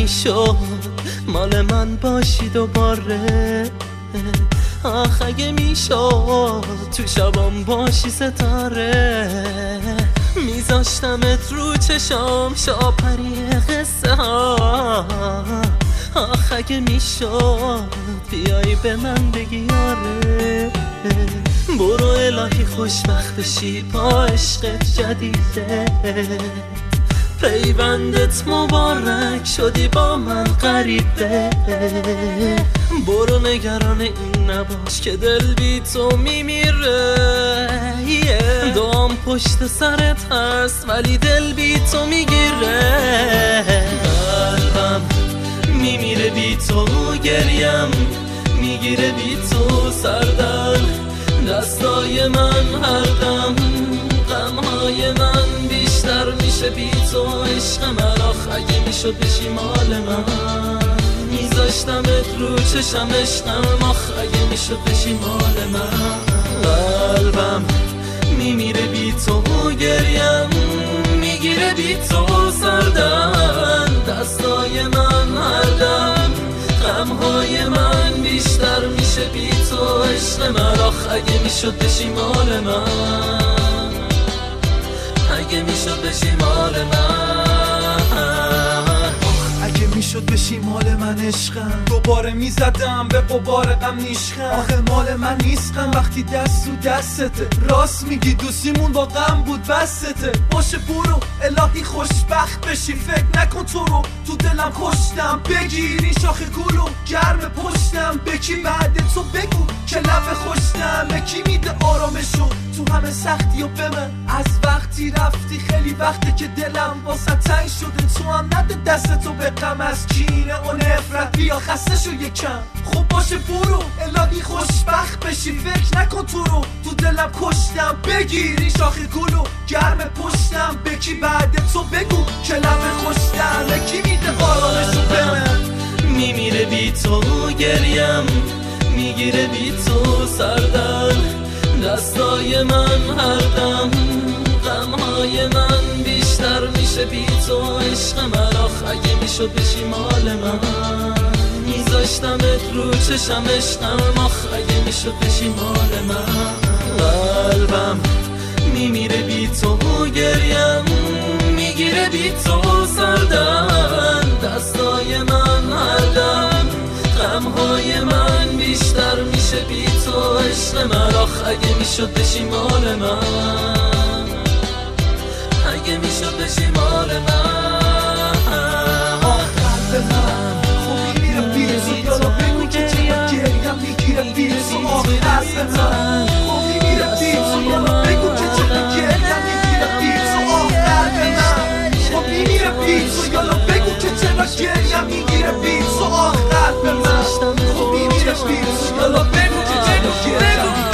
میشد مال من باشی دوباره، آخ اگه میشد تو شبام باشی ستاره، میذاشتمت رو چشام شاپری قصه ها، آخ اگه میشد بیایی به من بگی آره. برو الهی خوشبخت بشی با عشقت جدیده، پیوندت مبارک شدی با من غریبه، برو نگران این نباش که دل بی تو میمیره، دام پشت سرت هست ولی دل بی تو میگیره، قلبم میمیره بی تو، گریم میگیره بی تو سردم، دستای من هر دم غمهای من بیشتر میشه بی تو، عشق من آخ اگه میشد بشی مال من، میذاشتمت رو چشم عشقم، آخ اگه میشد بشی مال من، قلبم میمیره بی تو، گریم میگیره بی تو سردم، دستای من هر دم غمهای من بیشتر میشه بی تو، عشق من آخ اگه میشد بشی مال من، اگه میشد بشی مال من، اگه میشد بشی مال من عشقم، دوباره میزدم به قبار غم نیشخم، آخه مال من نیست غم وقتی دست تو دستته، راست میگی دوستیمون با غم بود بسته، باشه برو الهی خوشبخت بشی، فکر نکن تو رو تو دلم کشتم، بگیر این شاخه گلو گرم پشتم، بکی بعد تو بگو که لب خوشتم، یکی میده آرامشو تو همه سختی و به من، از وقتی رفتی خیلی وقته که دلم واسه تنگ شده، تو هم نده دست تو به غم، از کینه و نفرت بیا خسته شو یکم، خب باشه برو الهی خوشبخت بشی، فکر نکن تو رو تو دلم کشتم، بگیر این شاخه گلو گرم پشتم، بکی بعد تو بگو که لب خوشتم، یکی میده آرامشو به من، میمیره بی تو گریم میگیره بی تو سردم، دستای من هر دم غمهای من بیشتر میشه بی تو، عشق من آخ اگه میشد بشی مال من، میذاشتمت رو چشم عشقم، آخ اگه میشد بشی مال من، قلبم میمیره بی تو، گریم میگیره بی تو سردم، دستای من هر دم غمهای من بیشتر میشه بی تو، عشق من آخ اگه میشد بشی مال من، اگه میشد بشی مال من، آخ قلب من خوبی میره بی تو، یالا بگو که چرا گریم میگیره بی تو، آخ قلب من خوبی میره بی تو، یالا بگو که چرا گریم میگیره بی تو، آخ قلب من خوبی میره بی تو، یالا بگو که چرا گریم میگیره بی تو، آخ قلب من خوبی میره بی تو، یالا بگو که چرا گریم